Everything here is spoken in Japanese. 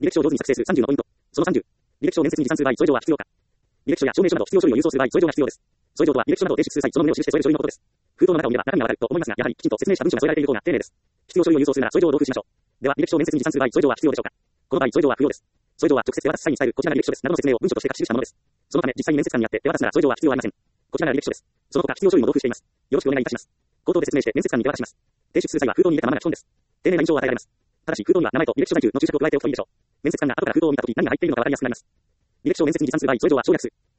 履歴書を上手に作成する30のポイント。その30。履歴書を面接に持参する場合、添え状は必要か。履歴書や証明書など必要書類を郵送する場合、添え状が必要です。添え状とは履歴書などを提出する際、その旨を記して添える書類のことです。封筒の中を見れば中身がわかると思いますが、やはりきちんと説明した文書が添えられている方が丁寧です。必要書類を郵送するなら添え状を同封しましょう。では、履歴書を面接に持参する場合、添え状は必要でしょうか。この場合、添え状は不要です。添え状は直接手渡す際に伝えるこちらが履歴書ですなどの説明を文書として書き記したものです。そのため、実際に面接官にあって手渡すなら添え状は必要ありません。こちらが履歴書です。その他必要書類も同封しています。よろしくお願いいたします。口頭で説明して面接官に手渡します。提出する際は封筒に入れたままが基本です。丁寧な印象を与えられます。ただし、封筒には名前と履歴書在住の注釈を加えておくといいでしょう。面接官が後から封筒を見たとき何が入っているのかわかりやすくなります。履歴書を面接に持参する場合、添え状は省略する。